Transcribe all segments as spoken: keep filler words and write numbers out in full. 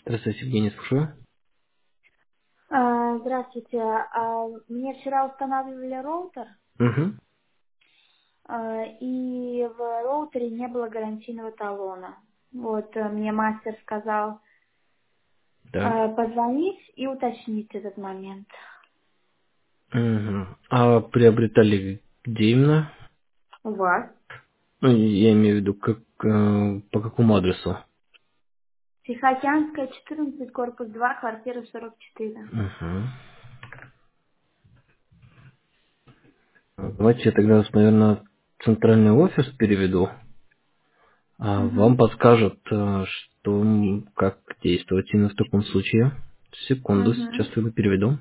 Здравствуйте, Евгений, слушаю. А, Здравствуйте. А, Мне вчера устанавливали роутер, Угу. а, и в роутере не было гарантийного талона. Вот э, мне мастер сказал Так. а, позвонить и уточнить этот момент. Угу. А приобретали где именно? У вас? Ну, я имею в виду, как, э, по какому адресу? Тихоокеанская, четырнадцать, корпус два, квартира сорок четыре. Угу. Давайте я тогда вас, наверное, в центральный офис переведу, а вам Угу. подскажут, э, что, м, как действовать именно в таком случае. Секунду, сейчас Угу. я переведу.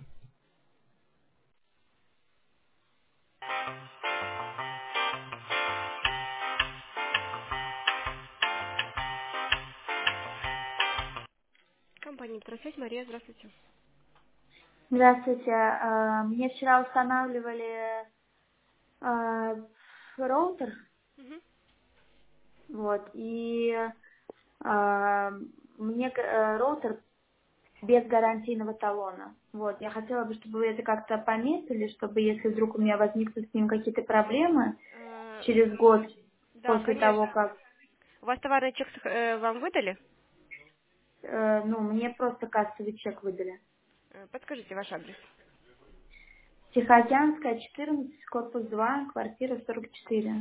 Компания Тросвязь, Мария, здравствуйте. Здравствуйте. А, Мне вчера устанавливали а, роутер, Мгм. вот, и а, мне э, роутер без гарантийного талона. Вот, я хотела бы, чтобы вы это как-то пометили, чтобы если вдруг у меня возникнут с ним какие-то проблемы Э, через год Да, после того, конечно. как, У вас товарный чек э, вам выдали? э, ну, мне просто кассовый чек выдали. Э, Подскажите ваш адрес. Тихоокеанская, четырнадцать, корпус два, квартира сорок четыре.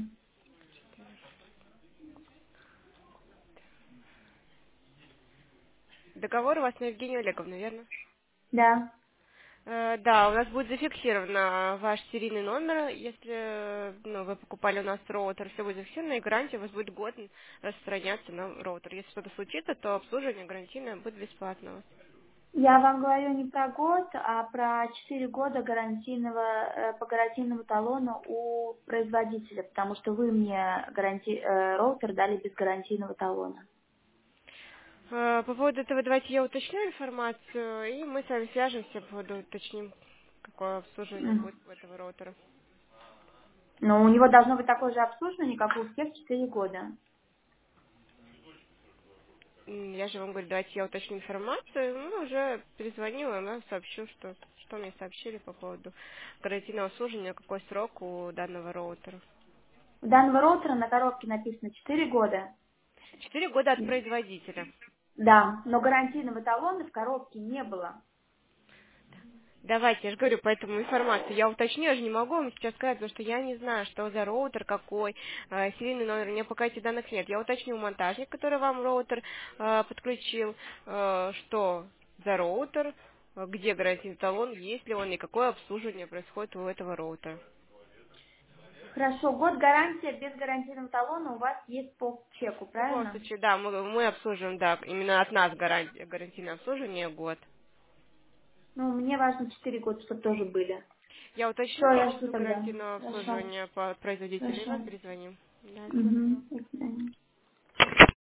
Договор у вас на Евгению Олеговну, верно? Да. Э, Да, у нас будет зафиксирован э, ваш серийный номер, если э, ну, вы покупали у нас роутер, все будет зафиксировано, и гарантия у вас будет год распространяться на роутер. Если что-то случится, то обслуживание гарантийное будет бесплатно. Я вам говорю не про год, а про четыре года гарантийного, э, по гарантийному талону у производителя, потому что вы мне гаранти, э, роутер дали без гарантийного талона. Э, По поводу этого давайте я уточню информацию, и мы с вами свяжемся, по поводу уточним, какое обслуживание М. будет у этого роутера. Но у него должно быть такое же обслуживание, как у всех четыре года. М, Я же вам говорю, давайте я уточню информацию, ну, уже перезвоню, и вам сообщу, что, что мне сообщили по поводу гарантийного обслуживания, какой срок у данного роутера. У данного роутера на коробке написано четыре года. Четыре года от производителя. Да, но гарантийного талона в коробке не было. Давайте, я же говорю, поэтому информацию я уточню, я же не могу вам сейчас сказать, потому что я не знаю, что за роутер какой, э, серийный номер, у меня пока этих данных нет. Я уточню у монтажника, который вам роутер э, подключил, э, что за роутер, э, где гарантийный талон, есть ли он и какое обслуживание происходит у этого роутера. Хорошо, год гарантия без гарантийного талона у вас есть по чеку, В любом правильно? случае, да, мы, мы обслуживаем, да, именно от нас гарантия, гарантийное обслуживание год. Ну, мне важно четыре года, чтобы тоже были. Я Все, уточню по я жду поводу тогда. гарантийного Хорошо, обслуживания по производителю и вас хорошо. перезвоним. Да, всего Угу. доброго. До свидания.